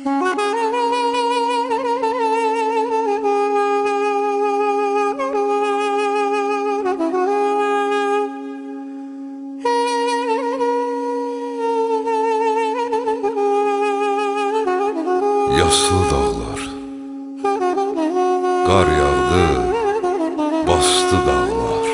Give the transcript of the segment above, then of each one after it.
Yaslı dağlar, qar yağdı, bastı dağlar.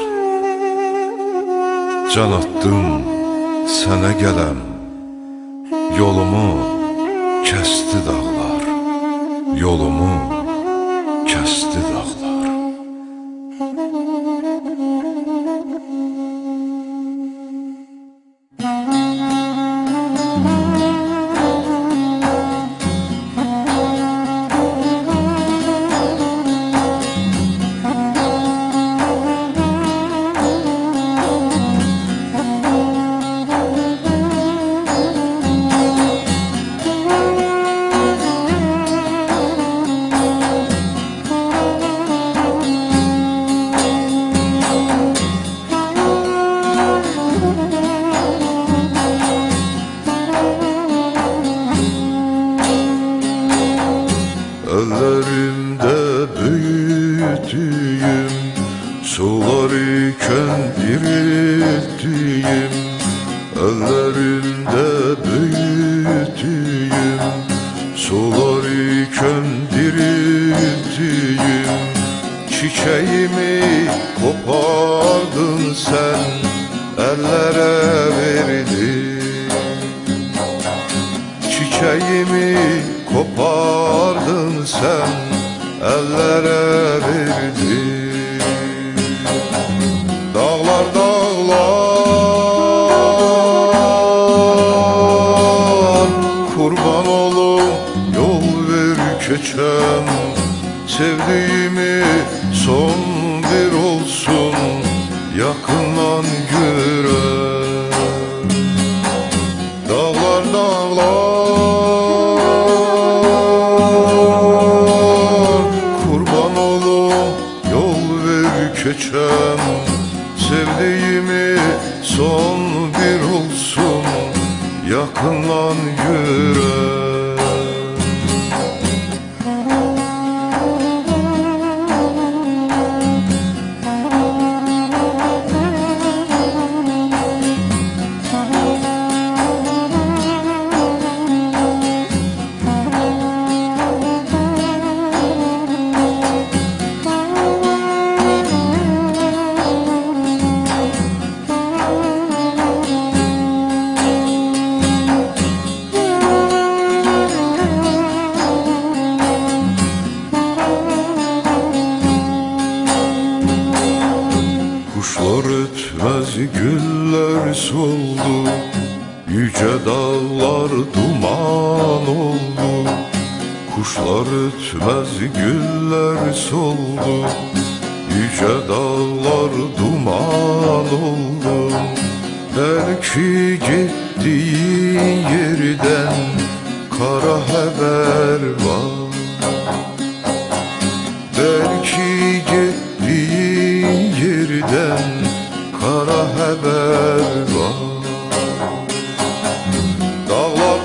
Can attım sənə gələm, yolumu kəsdi dağlar, yolumu kəsdi dağlar. Ellerimde büyüttüğüm, sular iken dirilttiğim. Ellerimde büyüttüğüm, sular iken dirilttiğim. Çiçeğimi kopardın sen, ellere verdin. Çiçeğimi kopardın sen, ellere verdin. Dağlar dağlar, kurban olum yol ver keçem. Sevdiğimi son bir olsun, yakından görem. Dağlar dağlar, kurban olum yol ver keçem. Sevdiğimi son bir olsun, yakından görem. Kuşlar ötmez, güller soldu, yüce dağlar duman oldu. Kuşlar ötmez, güller soldu, yüce dağlar duman oldu. Belki gittiğin yerden kara haber var. Belki gittiğin yerden kara haber var. Dağlar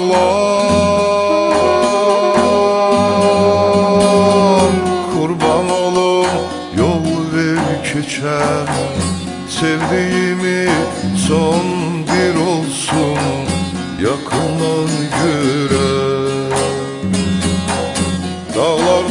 dağlar, kurban olum yol ver keçem. Sevdiğimi son bir olsun, yakından görem. Dağlar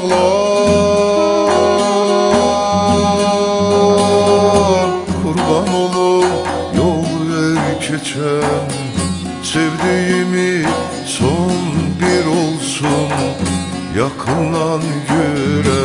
dağlar, kurban olum yol ver keçem. Sevdiğimi son bir olsun, yakından görem.